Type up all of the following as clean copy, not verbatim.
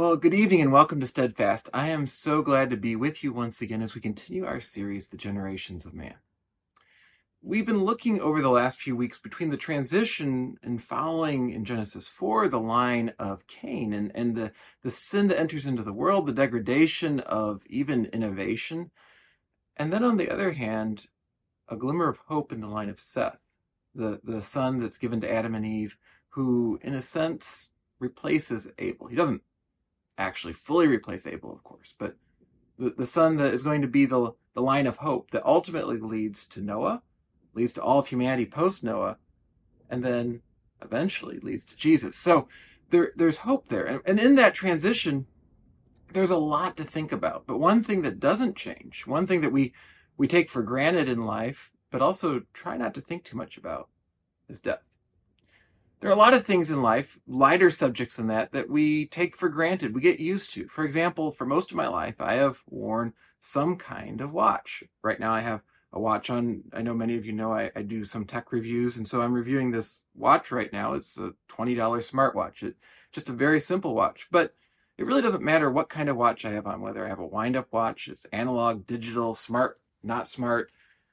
Well, good evening and welcome to Steadfast. I am so glad to be with you once again as we continue our series, The Generations of Man. We've been looking over the last few weeks between the transition and following in Genesis 4, the line of Cain, and the sin that enters into the world, the degradation of even innovation. And then on the other hand, a glimmer of hope in the line of Seth, the son that's given to Adam and Eve, who in a sense replaces Abel. He doesn't actually fully replace Abel, of course, but the son that is going to be the line of hope that ultimately leads to Noah, leads to all of humanity post-Noah, and then eventually leads to Jesus. So there's hope there. And in that transition, there's a lot to think about. But one thing that doesn't change, one thing that we take for granted in life, but also try not to think too much about, is death. There are a lot of things in life, lighter subjects than that we take for granted, we get used to. For example, for most of my life, I have worn some kind of watch. Right now I have a watch on. I know many of you know I do some tech reviews, and so I'm reviewing this watch right now. It's a $20 smartwatch. It's just a very simple watch, but it really doesn't matter what kind of watch I have on, whether I have a wind-up watch, it's analog, digital, smart, not smart.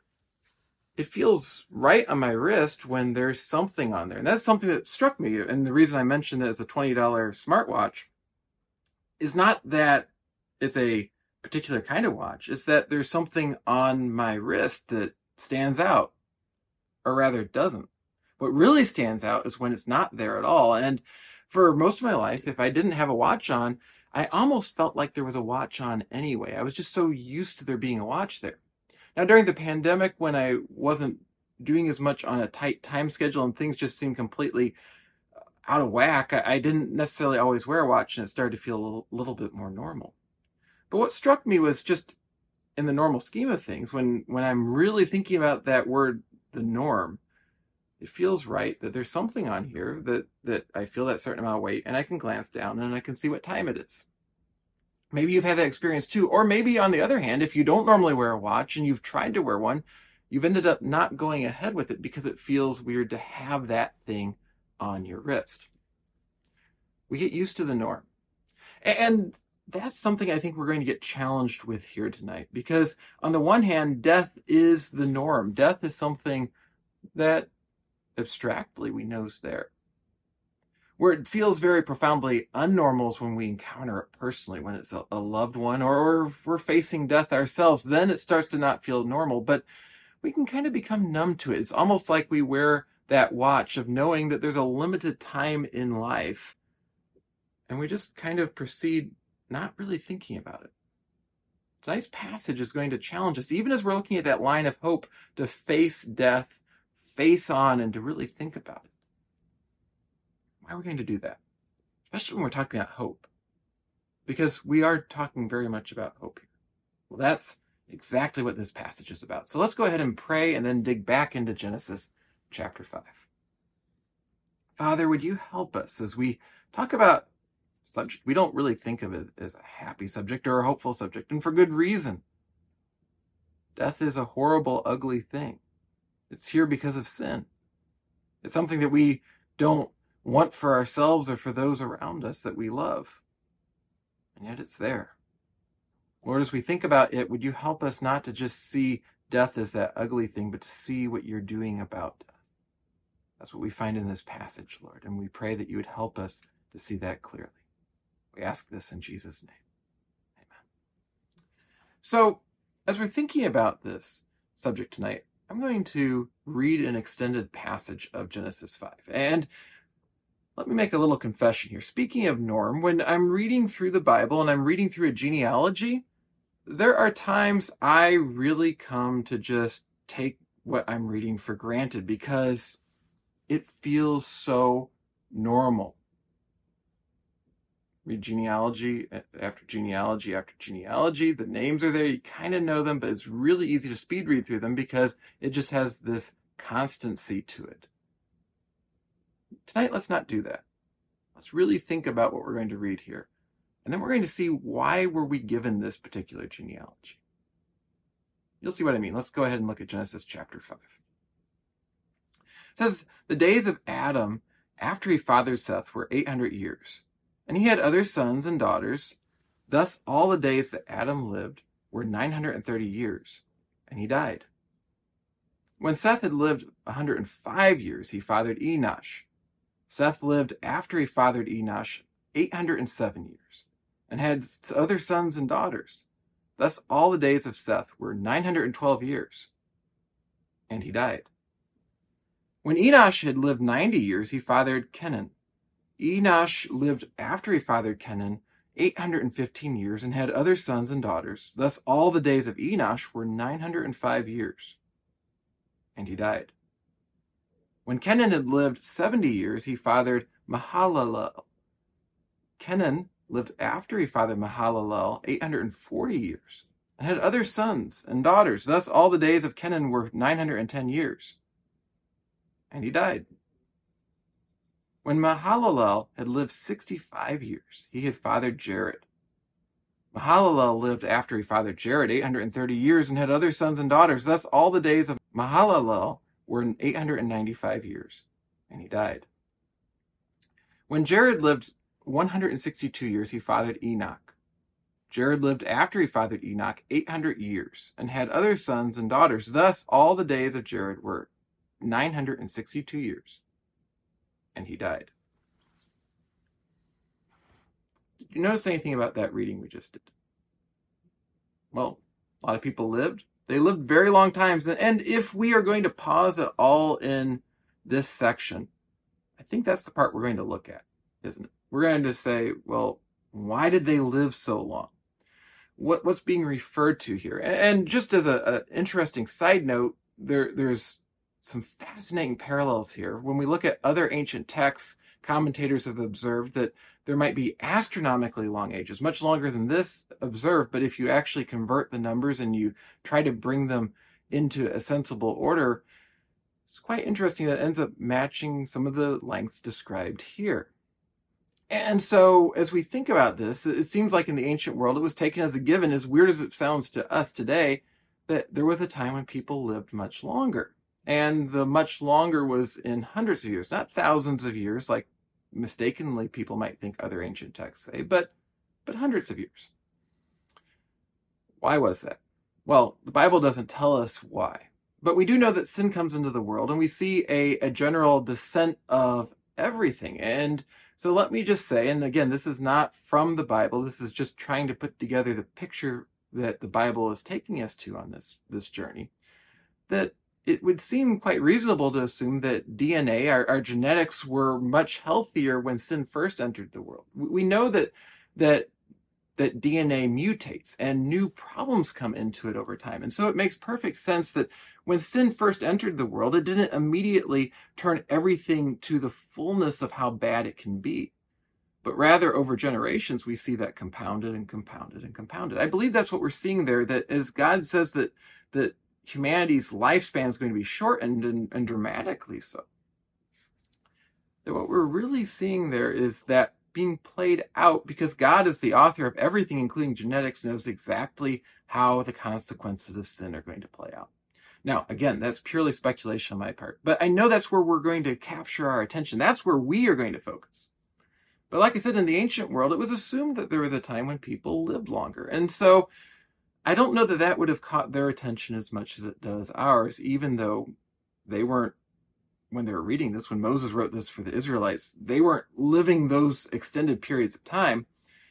It feels right on my wrist when there's something on there. And that's something that struck me. And the reason I mentioned that it's a $20 smartwatch is not that it's a particular kind of watch. It's that there's something on my wrist that stands out, or rather doesn't. What really stands out is when it's not there at all. And for most of my life, if I didn't have a watch on, I almost felt like there was a watch on anyway. I was just so used to there being a watch there. Now, during the pandemic, when I wasn't doing as much on a tight time schedule and things just seemed completely out of whack, I didn't necessarily always wear a watch, and it started to feel a little bit more normal. But what struck me was just in the normal scheme of things, when I'm really thinking about that word, the norm, it feels right that there's something on here that I feel that certain amount of weight, and I can glance down and I can see what time it is. Maybe you've had that experience too. Or maybe on the other hand, if you don't normally wear a watch and you've tried to wear one, you've ended up not going ahead with it because it feels weird to have that thing on your wrist. We get used to the norm. And that's something I think we're going to get challenged with here tonight, because on the one hand, death is the norm. Death is something that abstractly we know is there. Where it feels very profoundly unnormal is when we encounter it personally, when it's a loved one, or we're facing death ourselves. Then it starts to not feel normal, but we can kind of become numb to it. It's almost like we wear that watch of knowing that there's a limited time in life, and we just kind of proceed not really thinking about it. Tonight's passage is going to challenge us, even as we're looking at that line of hope, to face death, face on, and to really think about it. Why are we going to do that? Especially when we're talking about hope. Because we are talking very much about hope here. Well, that's exactly what this passage is about. So let's go ahead and pray and then dig back into Genesis chapter 5. Father, would you help us as we talk about a subject we don't really think of it as a happy subject or a hopeful subject, and for good reason. Death is a horrible, ugly thing. It's here because of sin. It's something that we don't want for ourselves or for those around us that we love. And yet it's there. Lord, as we think about it, would you help us not to just see death as that ugly thing, but to see what you're doing about death. That's what we find in this passage, Lord. And we pray that you would help us to see that clearly. We ask this in Jesus' name. Amen. So, as we're thinking about this subject tonight, I'm going to read an extended passage of Genesis 5. And let me make a little confession here. Speaking of norm, when I'm reading through the Bible and I'm reading through a genealogy, there are times I really come to just take what I'm reading for granted because it feels so normal. Read genealogy after genealogy after genealogy. The names are there. You kind of know them, but it's really easy to speed read through them because it just has this constancy to it. Tonight, let's not do that. Let's really think about what we're going to read here. And then we're going to see why were we given this particular genealogy. You'll see what I mean. Let's go ahead and look at Genesis chapter 5. It says, the days of Adam after he fathered Seth were 800 years. and he had other sons and daughters. Thus all the days that Adam lived were 930 years, and he died. When Seth had lived 105 years, he fathered Enosh. Seth lived after he fathered Enosh 807 years, and had other sons and daughters. Thus all the days of Seth were 912 years, and he died. When Enosh had lived 90 years, he fathered Kenan. Enosh lived after he fathered Kenan 815 years, and had other sons and daughters. Thus all the days of Enosh were 905 years, and he died. When Kenan had lived 70 years, he fathered Mahalalel. Kenan lived after he fathered Mahalalel 840 years, and had other sons and daughters. Thus all the days of Kenan were 910 years, and he died. When Mahalalel had lived 65 years, he had fathered Jared. Mahalalel lived after he fathered Jared 830 years, and had other sons and daughters. Thus all the days of Mahalalel were 895 years, and he died. When Jared lived 162 years, he fathered Enoch. Jared lived after he fathered Enoch 800 years, and had other sons and daughters. Thus all the days of Jared were 962 years, and he died. Did you notice anything about that reading we just did? Well, a lot of people lived. They lived very long times. And if we are going to pause it all in this section, I think that's the part we're going to look at, isn't it? We're going to say, well, why did they live so long? What's being referred to here? And just as an interesting side note, there's some fascinating parallels here. When we look at other ancient texts, commentators have observed that there might be astronomically long ages, much longer than this observed, but if you actually convert the numbers and you try to bring them into a sensible order, it's quite interesting that it ends up matching some of the lengths described here. And so as we think about this, it seems like in the ancient world it was taken as a given, as weird as it sounds to us today, that there was a time when people lived much longer. And the much longer was in hundreds of years, not thousands of years, like mistakenly people might think other ancient texts say, but hundreds of years. Why was that? Well, the Bible doesn't tell us why, but we do know that sin comes into the world, and we see a general descent of everything. And so let me just say, and again, this is not from the Bible, this is just trying to put together the picture that the Bible is taking us to on this journey, that it would seem quite reasonable to assume that DNA, our genetics, were much healthier when sin first entered the world. We know that DNA mutates and new problems come into it over time. And so it makes perfect sense that when sin first entered the world, it didn't immediately turn everything to the fullness of how bad it can be. But rather, over generations, we see that compounded and compounded and compounded. I believe that's what we're seeing there, that as God says that humanity's lifespan is going to be shortened and dramatically so, that what we're really seeing there is that being played out because God is the author of everything, including genetics, knows exactly how the consequences of sin are going to play out. Now, again, that's purely speculation on my part, but I know that's where we're going to capture our attention. That's where we are going to focus. But like I said, in the ancient world, it was assumed that there was a time when people lived longer. And so I don't know that that would have caught their attention as much as it does ours, even though they weren't, when they were reading this, when Moses wrote this for the Israelites, they weren't living those extended periods of time.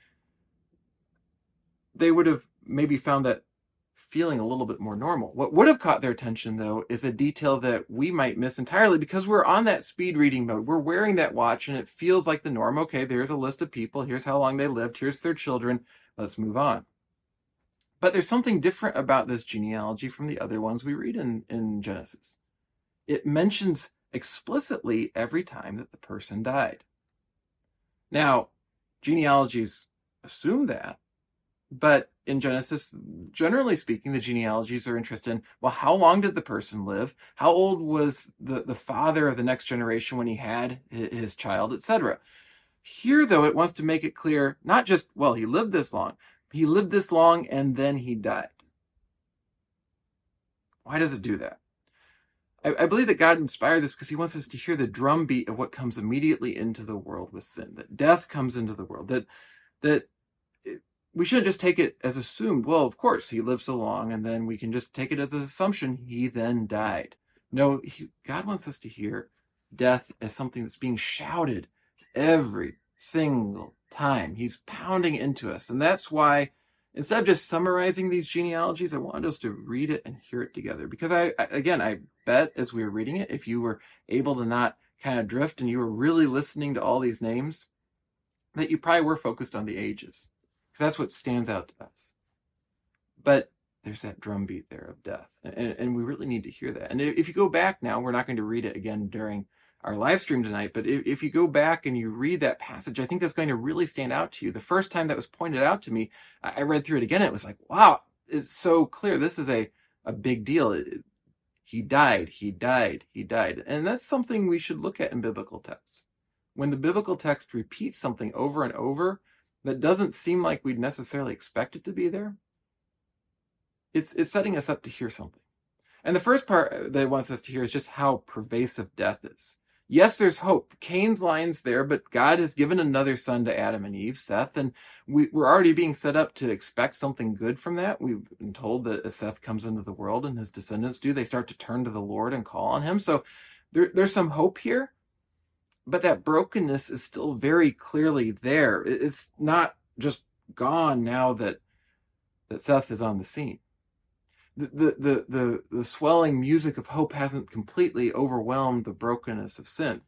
They would have maybe found that feeling a little bit more normal. What would have caught their attention, though, is a detail that we might miss entirely because we're on that speed reading mode. We're wearing that watch and it feels like the norm. Okay, there's a list of people. Here's how long they lived. Here's their children. Let's move on. But there's something different about this genealogy from the other ones we read in Genesis. It mentions explicitly every time that the person died. Now, genealogies assume that, but in Genesis, generally speaking, the genealogies are interested in, well, how long did the person live? How old was the father of the next generation when he had his child, etc.? Here, though, it wants to make it clear, not just, well, he lived this long. He lived this long and then he died. Why does it do that? I believe that God inspired this because he wants us to hear the drumbeat of what comes immediately into the world with sin, that death comes into the world, that we shouldn't just take it as assumed. Well, of course, he lived so long, and then we can just take it as an assumption he then died. No, God wants us to hear death as something that's being shouted every single time. He's pounding into us. And that's why, instead of just summarizing these genealogies, I wanted us to read it and hear it together. Because I bet as we were reading it, if you were able to not kind of drift and you were really listening to all these names, that you probably were focused on the ages. Because that's what stands out to us. But there's that drumbeat there of death. And we really need to hear that. And if you go back now, we're not going to read it again during our live stream tonight, but if you go back and you read that passage, I think that's going to really stand out to you. The first time that was pointed out to me, I read through it again. It was like, wow, it's so clear. This is a big deal. He died, he died, he died. And that's something we should look at in biblical texts. When the biblical text repeats something over and over that doesn't seem like we'd necessarily expect it to be there, it's setting us up to hear something. And the first part that it wants us to hear is just how pervasive death is. Yes, there's hope. Cain's line's there, but God has given another son to Adam and Eve, Seth, and we're already being set up to expect something good from that. We've been told that as Seth comes into the world and his descendants do, they start to turn to the Lord and call on him. So there's some hope here, but that brokenness is still very clearly there. It's not just gone now that Seth is on the scene. The swelling music of hope hasn't completely overwhelmed the brokenness of sin.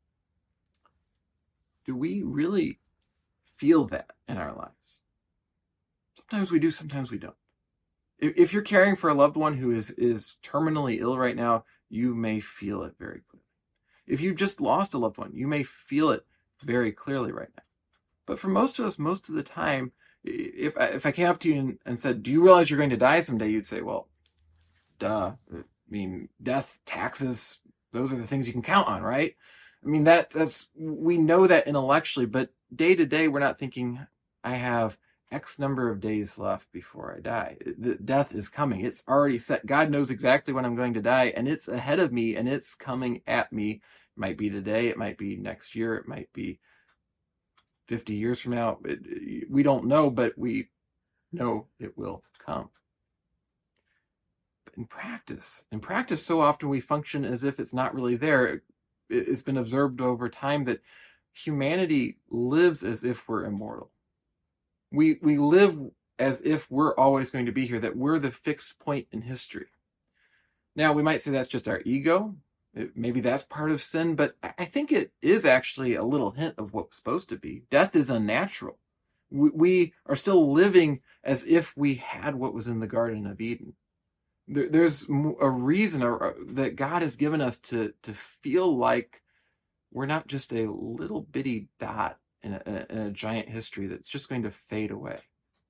Do we really feel that in our lives? Sometimes we do, sometimes we don't. If you're caring for a loved one who is terminally ill right now, you may feel it very clearly. If you've just lost a loved one, you may feel it very clearly right now. But for most of us, most of the time, if I came up to you and said, do you realize you're going to die someday? You'd say, well, duh. I mean, death, taxes, those are the things you can count on, right? I mean, that's we know that intellectually, but day to day, we're not thinking, I have X number of days left before I die. Death is coming. It's already set. God knows exactly when I'm going to die, and it's ahead of me, and it's coming at me. It might be today. It might be next year. It might be 50 years from now. We don't know, but we know it will come. But in practice, so often we function as if it's not really there. It's been observed over time that humanity lives as if we're immortal. We live as if we're always going to be here, that we're the fixed point in history. Now, we might say that's just our ego. Maybe that's part of sin, but I think it is actually a little hint of what's supposed to be. Death is unnatural. We are still living as if we had what was in the Garden of Eden. There's a reason that God has given us to feel like we're not just a little bitty dot in a giant history that's just going to fade away.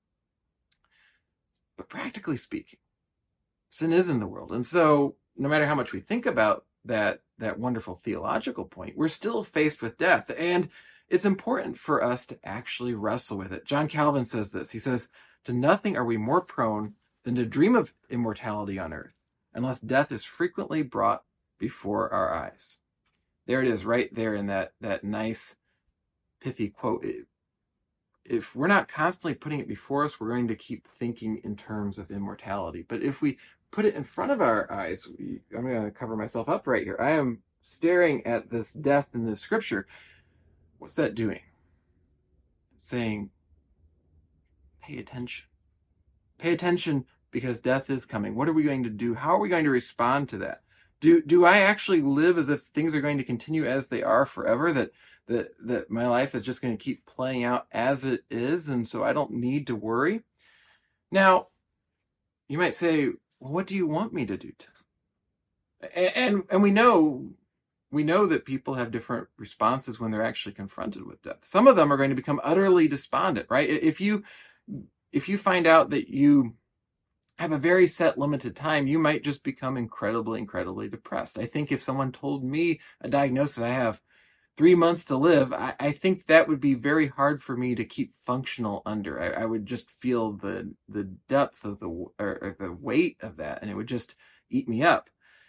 But practically speaking, sin is in the world. And so no matter how much we think about that wonderful theological point, we're still faced with death. And it's important for us to actually wrestle with it. John Calvin says this. He says, to nothing are we more prone than to dream of immortality on earth, unless death is frequently brought before our eyes. There it is, right there in that nice, pithy quote. If we're not constantly putting it before us, we're going to keep thinking in terms of immortality. But if we put it in front of our eyes, I'm going to cover myself up right here. I am staring at this death in the scripture. What's that doing? It's saying, pay attention. Pay attention, because death is coming. What are we going to do? How are we going to respond to that? Do I actually live as if things are going to continue as they are forever? That my life is just going to keep playing out as it is, and so I don't need to worry? Now, you might say, well, what do you want me to do and we know that people have different responses when they're actually confronted with death. Some of them are going to become utterly despondent, right? If you find out that you have a very set limited time, you might just become incredibly depressed. I think if someone told me a diagnosis, I have 3 months to live, I think that would be very hard for me to keep functional under. I would just feel the depth of the weight of that, and it would just eat me up.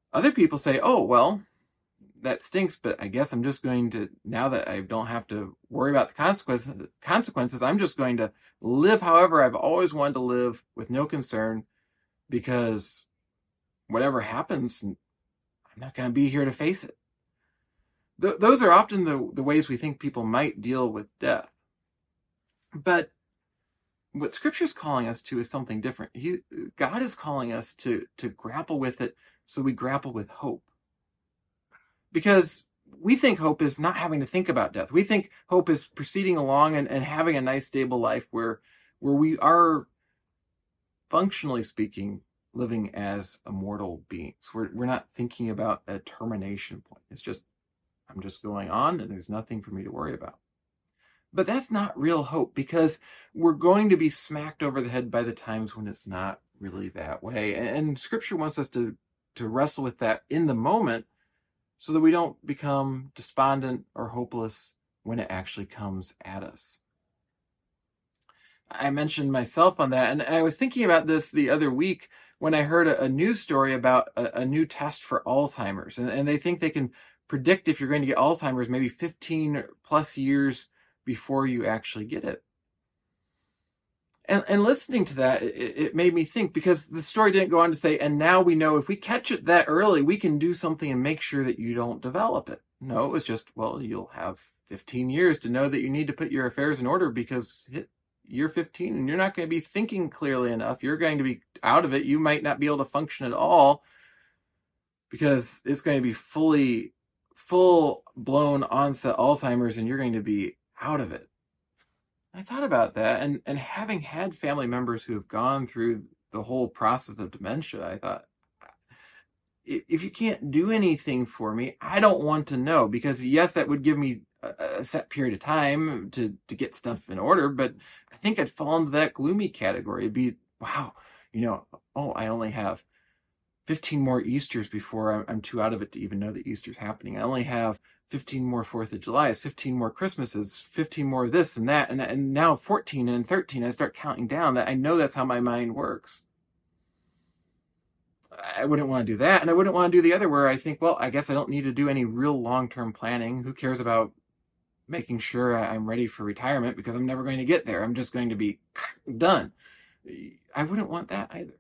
Other people say, oh, well, that stinks, but I guess I'm just going to, now that I don't have to worry about the consequences, I'm just going to live however I've always wanted to live with no concern, because whatever happens, I'm not going to be here to face it. Those are often the ways we think people might deal with death. But what Scripture is calling us to is something different. God is calling us to grapple with it, so we grapple with hope. Because we think hope is not having to think about death. We think hope is proceeding along and having a nice, stable life where we are, functionally speaking, living as immortal beings. We're not thinking about a termination point. It's just, I'm just going on and there's nothing for me to worry about. But that's not real hope, because we're going to be smacked over the head by the times when it's not really that way. And Scripture wants us to wrestle with that in the moment, so that we don't become despondent or hopeless when it actually comes at us. I mentioned myself on that, and I was thinking about this the other week when I heard a news story about a new test for Alzheimer's. And they think they can predict if you're going to get Alzheimer's maybe 15 plus years before you actually get it. And listening to that, it made me think, because the story didn't go on to say, and now we know if we catch it that early, we can do something and make sure that you don't develop it. No, it was just, well, you'll have 15 years to know that you need to put your affairs in order, because you're 15 and you're not going to be thinking clearly enough. You're going to be out of it. You might not be able to function at all, because it's going to be full-blown onset Alzheimer's and you're going to be out of it. I thought about that, and having had family members who have gone through the whole process of dementia, I thought, if you can't do anything for me, I don't want to know, because yes, that would give me a set period of time to get stuff in order, but I think I'd fall into that gloomy category. It'd be, wow, I only have 15 more Easters before I'm too out of it to even know that Easter's happening. I only have 15 more 4th of Julys, 15 more Christmases, 15 more of this and that, and now 14 and 13, I start counting down. That I know that's how my mind works. I wouldn't want to do that, and I wouldn't want to do the other where I think, well, I guess I don't need to do any real long-term planning. Who cares about making sure I'm ready for retirement, because I'm never going to get there. I'm just going to be done. I wouldn't want that either.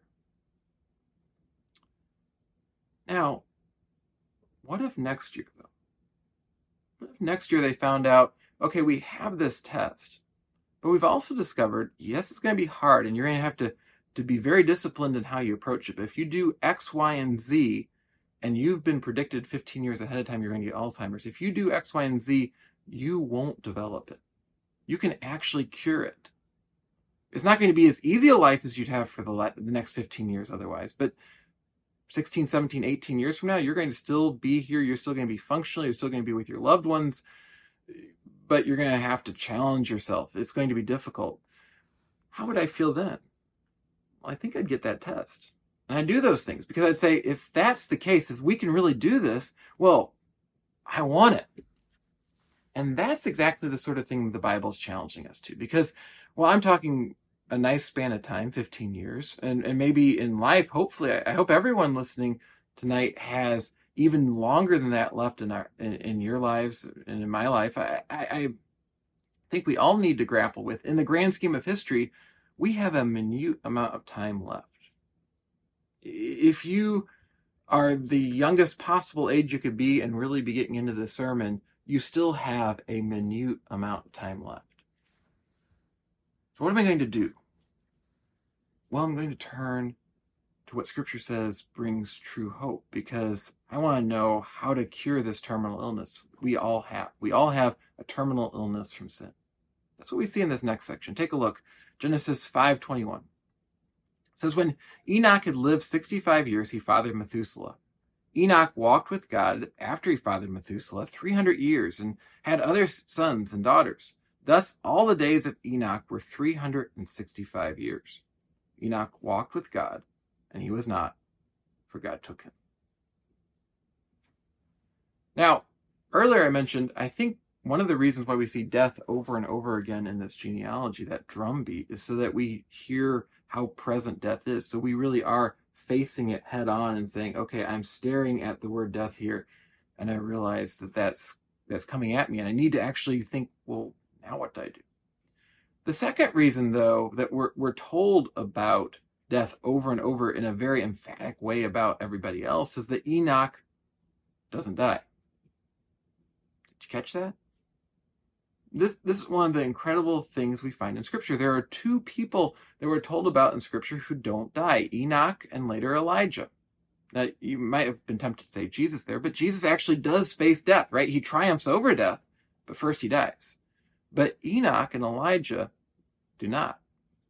Now, what if next year, though? What if next year they found out, okay, we have this test, but we've also discovered, yes, it's going to be hard, and you're going to have to be very disciplined in how you approach it. But if you do X, Y, and Z, and you've been predicted 15 years ahead of time you're going to get Alzheimer's, if you do X, Y, and Z, you won't develop it. You can actually cure it. It's not going to be as easy a life as you'd have for the next 15 years otherwise, but 16, 17, 18 years from now, you're going to still be here. You're still going to be functional. You're still going to be with your loved ones, but you're going to have to challenge yourself. It's going to be difficult. How would I feel then? Well, I think I'd get that test. And I'd do those things, because I'd say, if that's the case, if we can really do this, well, I want it. And that's exactly the sort of thing the Bible's challenging us to. Because, well, I'm talking a nice span of time, 15 years, and maybe in life, hopefully, I hope everyone listening tonight has even longer than that left in your lives and in my life. I think we all need to grapple with, in the grand scheme of history, we have a minute amount of time left. If you are the youngest possible age you could be and really be getting into the sermon, you still have a minute amount of time left. So what am I going to do? Well, I'm going to turn to what Scripture says brings true hope, because I want to know how to cure this terminal illness we all have. We all have a terminal illness from sin. That's what we see in this next section. Take a look. Genesis 5:21. It says, when Enoch had lived 65 years, he fathered Methuselah. Enoch walked with God after he fathered Methuselah 300 years and had other sons and daughters. Thus, all the days of Enoch were 365 years. Enoch walked with God, and he was not, for God took him. Now, earlier I mentioned, I think one of the reasons why we see death over and over again in this genealogy, that drumbeat, is so that we hear how present death is. So we really are facing it head on and saying, okay, I'm staring at the word death here, and I realize that that's coming at me, and I need to actually think, well, now what do I do? The second reason, though, that we're told about death over and over in a very emphatic way about everybody else is that Enoch doesn't die. Did you catch that? This is one of the incredible things we find in Scripture. There are two people that we're told about in Scripture who don't die, Enoch and later Elijah. Now, you might have been tempted to say Jesus there, but Jesus actually does face death, right? He triumphs over death, but first he dies. But Enoch and Elijah do not.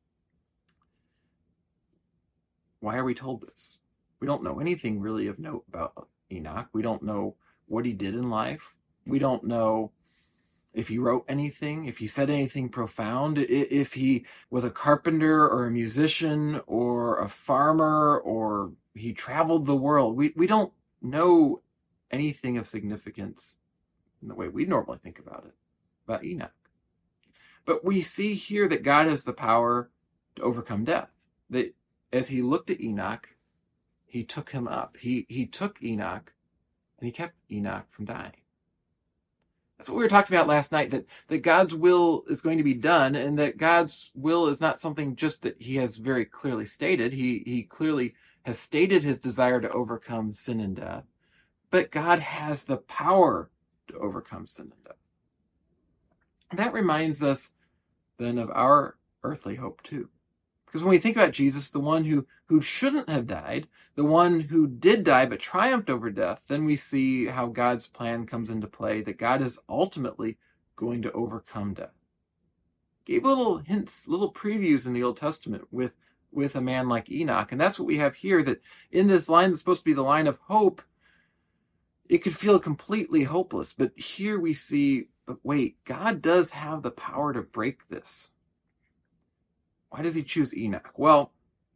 Why are we told this? We don't know anything really of note about Enoch. We don't know what he did in life. We don't know if he wrote anything, if he said anything profound, if he was a carpenter or a musician or a farmer or he traveled the world. We don't know anything of significance in the way we normally think about it, about Enoch. But we see here that God has the power to overcome death. That as he looked at Enoch, he took him up. He took Enoch and he kept Enoch from dying. That's what we were talking about last night, that God's will is going to be done, and that God's will is not something just that he has very clearly stated. He clearly has stated his desire to overcome sin and death, but God has the power to overcome sin and death. That reminds us then of our earthly hope too. Because when we think about Jesus, the one who shouldn't have died, the one who did die but triumphed over death, then we see how God's plan comes into play, that God is ultimately going to overcome death. Gave little hints, little previews in the Old Testament with a man like Enoch. And that's what we have here, that in this line that's supposed to be the line of hope, it could feel completely hopeless. But here we see, but wait, God does have the power to break this. Why does he choose Enoch? Well,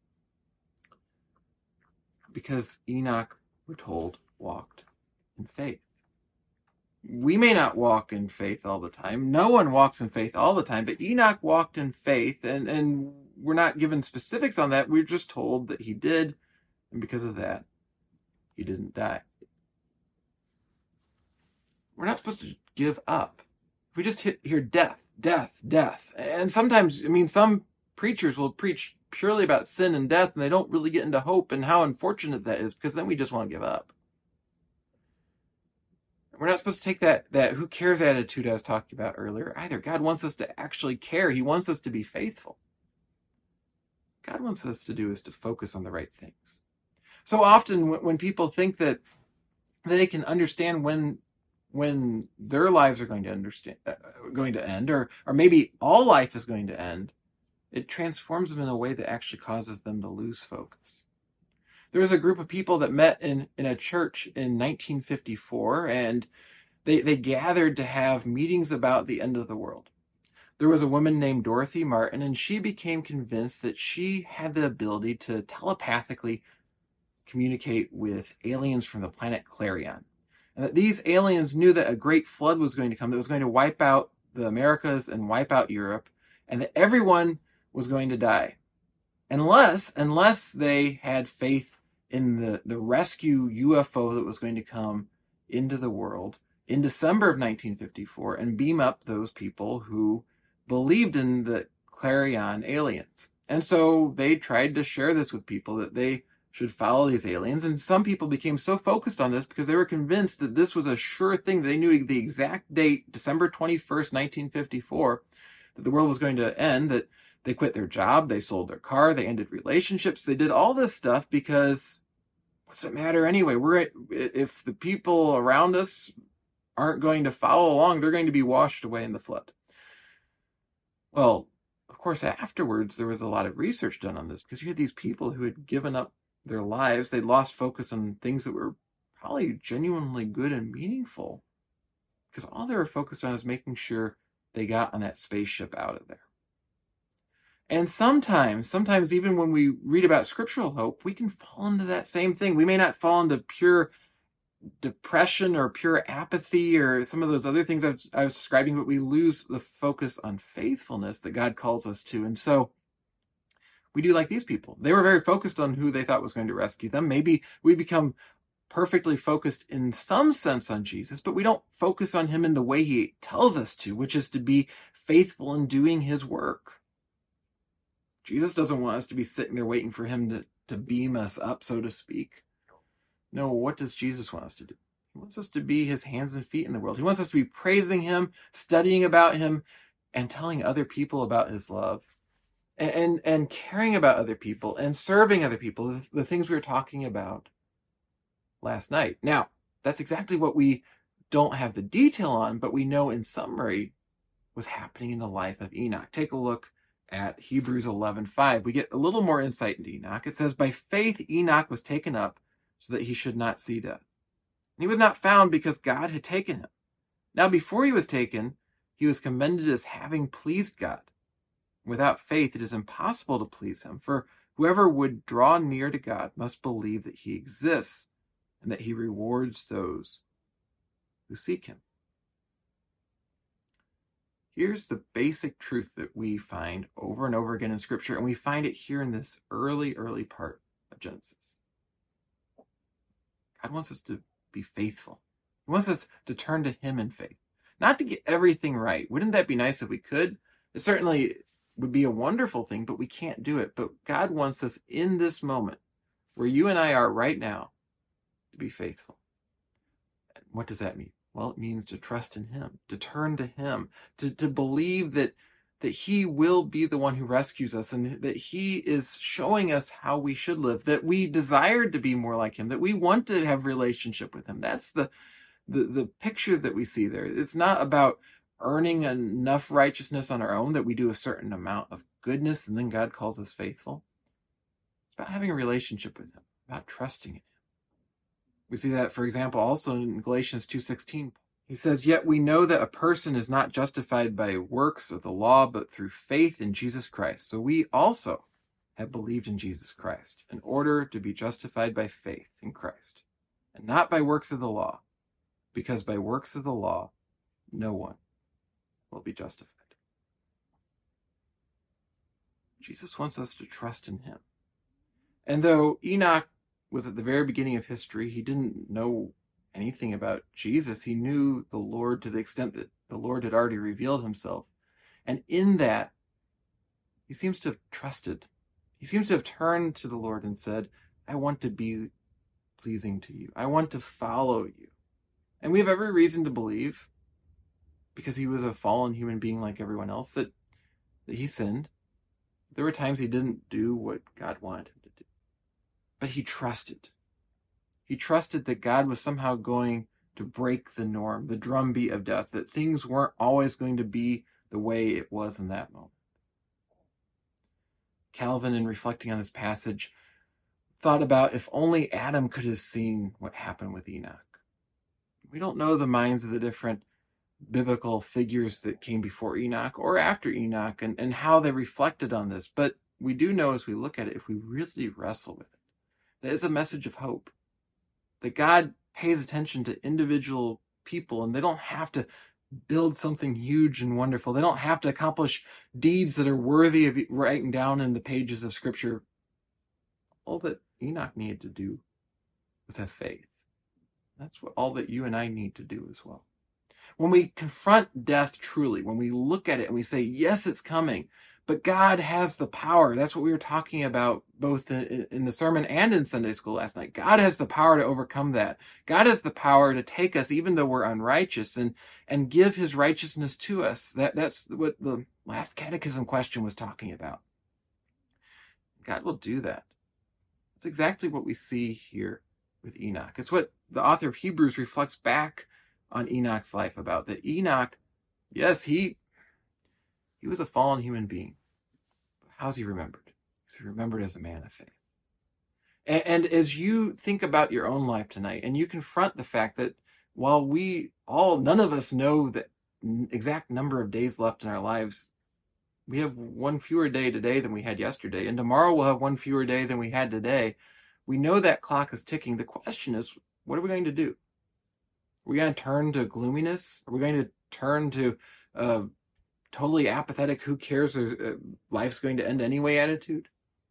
because Enoch, we're told, walked in faith. We may not walk in faith all the time. No one walks in faith all the time, but Enoch walked in faith, and we're not given specifics on that. We're just told that he did, and because of that, he didn't die. We're not supposed to give up. If we just hear death, death, death, and sometimes, some preachers will preach purely about sin and death, and they don't really get into hope and how unfortunate that is, because then we just want to give up. We're not supposed to take that who cares attitude I was talking about earlier either. God wants us to actually care. He wants us to be faithful. God wants us to do is to focus on the right things. So often when people think that they can understand when their lives are going to end, or maybe all life is going to end, it transforms them in a way that actually causes them to lose focus. There was a group of people that met in a church in 1954, and they gathered to have meetings about the end of the world. There was a woman named Dorothy Martin, and she became convinced that she had the ability to telepathically communicate with aliens from the planet Clarion. And that these aliens knew that a great flood was going to come that was going to wipe out the Americas and wipe out Europe, and that everyone was going to die. Unless they had faith in the rescue UFO that was going to come into the world in December of 1954 and beam up those people who believed in the Clarion aliens. And so they tried to share this with people, that they should follow these aliens. And some people became so focused on this because they were convinced that this was a sure thing. They knew the exact date, December 21st, 1954, that the world was going to end, that they quit their job, they sold their car, they ended relationships, they did all this stuff because what's it matter anyway? If the people around us aren't going to follow along, they're going to be washed away in the flood. Well, of course, afterwards, there was a lot of research done on this, because you had these people who had given up their lives. They lost focus on things that were probably genuinely good and meaningful, because all they were focused on is making sure they got on that spaceship out of there. And sometimes even when we read about scriptural hope, we can fall into that same thing. We may not fall into pure depression or pure apathy or some of those other things I was describing, but we lose the focus on faithfulness that God calls us to. And so we do like these people. They were very focused on who they thought was going to rescue them. Maybe we become perfectly focused in some sense on Jesus, but we don't focus on him in the way he tells us to, which is to be faithful in doing his work. Jesus doesn't want us to be sitting there waiting for him to beam us up, so to speak. No, what does Jesus want us to do? He wants us to be his hands and feet in the world. He wants us to be praising him, studying about him, and telling other people about his love, and caring about other people, and serving other people, the things we were talking about last night. Now, that's exactly what we don't have the detail on, but we know in summary was happening in the life of Enoch. Take a look at Hebrews 11:5. We get a little more insight into Enoch. It says, by faith Enoch was taken up so that he should not see death. And he was not found because God had taken him. Now before he was taken, he was commended as having pleased God. Without faith, it is impossible to please him, for whoever would draw near to God must believe that he exists and that he rewards those who seek him. Here's the basic truth that we find over and over again in Scripture, and we find it here in this early part of Genesis. God wants us to be faithful. He wants us to turn to him in faith. Not to get everything right. Wouldn't that be nice if we could? It certainly would be a wonderful thing, but we can't do it. But God wants us in this moment, where you and I are right now, to be faithful. What does that mean? Well, it means to trust in him, to turn to him, to believe that he will be the one who rescues us, and that he is showing us how we should live, that we desire to be more like him, that we want to have relationship with him. That's the picture that we see there. It's not about earning enough righteousness on our own that we do a certain amount of goodness and then God calls us faithful. It's about having a relationship with him, about trusting in him. We see that, for example, also in Galatians 2:16. He says, yet we know that a person is not justified by works of the law, but through faith in Jesus Christ. So we also have believed in Jesus Christ in order to be justified by faith in Christ, and not by works of the law, because by works of the law, no one will be justified. Jesus wants us to trust in him. And though Enoch was at the very beginning of history, he didn't know anything about Jesus. He knew the Lord to the extent that the Lord had already revealed himself. And in that, he seems to have trusted. He seems to have turned to the Lord and said, I want to be pleasing to you. I want to follow you. And we have every reason to believe, because he was a fallen human being like everyone else, that he sinned. There were times he didn't do what God wanted him to do. But he trusted. He trusted that God was somehow going to break the norm, the drumbeat of death, that things weren't always going to be the way it was in that moment. Calvin, in reflecting on this passage, thought about if only Adam could have seen what happened with Enoch. We don't know the minds of the different biblical figures that came before Enoch or after Enoch and how they reflected on this, but we do know as we look at it, if we really wrestle with it, that it's a message of hope. That God pays attention to individual people, and they don't have to build something huge and wonderful. They don't have to accomplish deeds that are worthy of writing down in the pages of Scripture. All that Enoch needed to do was have faith. That's what all that you and I need to do as well. When we confront death truly, when we look at it and we say, yes, it's coming, but God has the power. That's what we were talking about both in the sermon and in Sunday school last night. God has the power to overcome that. God has the power to take us even though we're unrighteous and give his righteousness to us. That's what the last catechism question was talking about. God will do that. That's exactly what we see here with Enoch. It's what the author of Hebrews reflects back on Enoch's life about, that Enoch, yes, he was a fallen human being. But how's he remembered? He's remembered as a man of faith. And as you think about your own life tonight, and you confront the fact that while none of us know the exact number of days left in our lives, we have one fewer day today than we had yesterday, and tomorrow we'll have one fewer day than we had today. We know that clock is ticking. The question is, what are we going to do? Are we going to turn to gloominess? Are we going to turn to totally apathetic, who cares, life's going to end anyway attitude?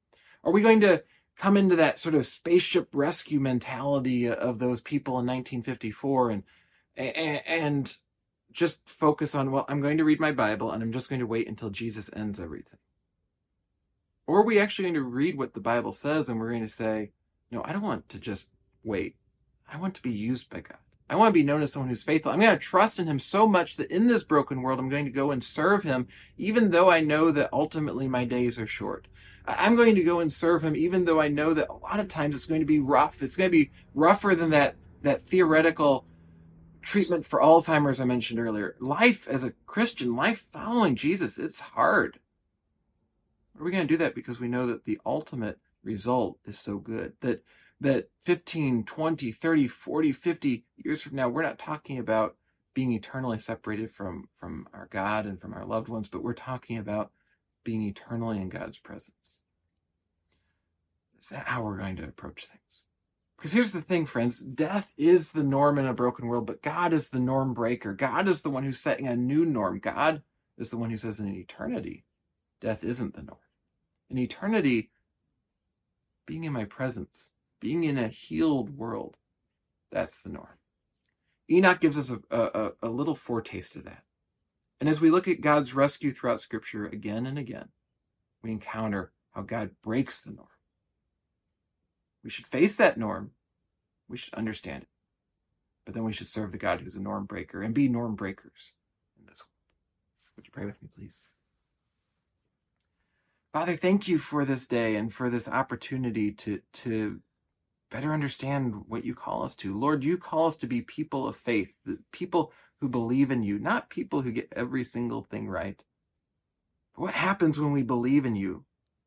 Are we going to come into that sort of spaceship rescue mentality of those people in 1954 and just focus on, well, I'm going to read my Bible and I'm just going to wait until Jesus ends everything? Or are we actually going to read what the Bible says and we're going to say, no, I don't want to just wait. I want to be used by God. I want to be known as someone who's faithful. I'm going to trust in him so much that in this broken world, I'm going to go and serve him, even though I know that ultimately my days are short. I'm going to go and serve him, even though I know that a lot of times it's going to be rough. It's going to be rougher than that theoretical treatment for Alzheimer's I mentioned earlier. Life as a Christian, life following Jesus, it's hard. Are we going to do that because we know that the ultimate result is so good, that 15, 20, 30, 40, 50 years from now, we're not talking about being eternally separated from our God and from our loved ones, but we're talking about being eternally in God's presence? Is that how we're going to approach things? Because here's the thing, friends, death is the norm in a broken world, but God is the norm breaker. God is the one who's setting a new norm. God is the one who says in eternity, death isn't the norm. In eternity, being in my presence, being in a healed world, that's the norm. Enoch gives us a little foretaste of that. And as we look at God's rescue throughout Scripture again and again, we encounter how God breaks the norm. We should face that norm. We should understand it. But then we should serve the God who's a norm breaker and be norm breakers in this world. Would you pray with me, please? Father, thank you for this day and for this opportunity to better understand what you call us to. Lord, you call us to be people of faith, people who believe in you, not people who get every single thing right. But what happens when we believe in you?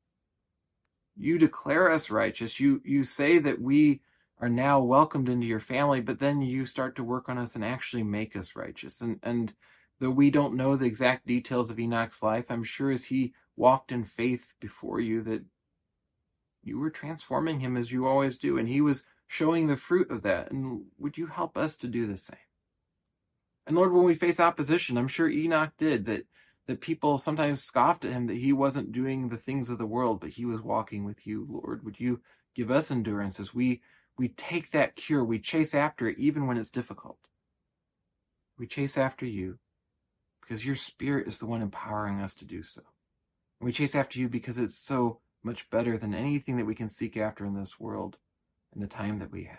You declare us righteous. You say that we are now welcomed into your family, but then you start to work on us and actually make us righteous. And though we don't know the exact details of Enoch's life, I'm sure as he walked in faith before you that you were transforming him as you always do, and he was showing the fruit of that. And would you help us to do the same? And Lord, when we face opposition, I'm sure Enoch did, that people sometimes scoffed at him, that he wasn't doing the things of the world, but he was walking with you. Lord, would you give us endurance as we take that cure, we chase after it even when it's difficult. We chase after you because your Spirit is the one empowering us to do so. And we chase after you because it's so much better than anything that we can seek after in this world in the time that we have.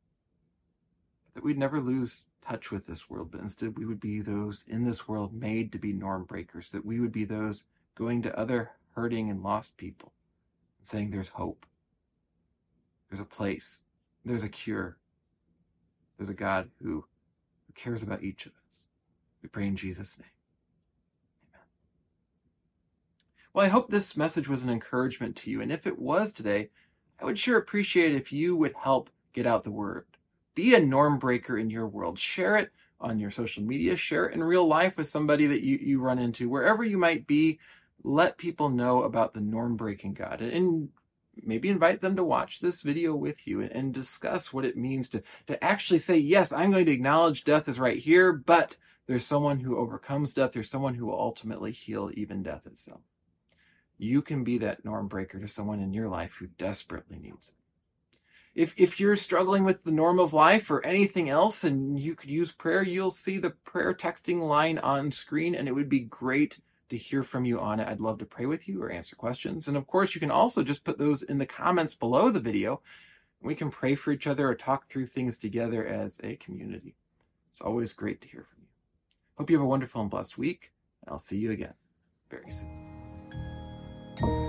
That we'd never lose touch with this world, but instead we would be those in this world made to be norm breakers, that we would be those going to other hurting and lost people and saying there's hope, there's a place, there's a cure, there's a God who cares about each of us. We pray in Jesus' name. Amen. Well, I hope this message was an encouragement to you, and if it was today, I would sure appreciate it if you would help get out the word. Be a norm breaker in your world. Share it on your social media. Share it in real life with somebody that you run into. Wherever you might be, let people know about the norm breaking God. And maybe invite them to watch this video with you and discuss what it means to actually say, yes, I'm going to acknowledge death is right here, but there's someone who overcomes death. There's someone who will ultimately heal even death itself. You can be that norm breaker to someone in your life who desperately needs it. If you're struggling with the norm of life or anything else and you could use prayer, you'll see the prayer texting line on screen, and it would be great to hear from you on it. I'd love to pray with you or answer questions. And of course, you can also just put those in the comments below the video. We can pray for each other or talk through things together as a community. It's always great to hear from you. Hope you have a wonderful and blessed week, and I'll see you again very soon.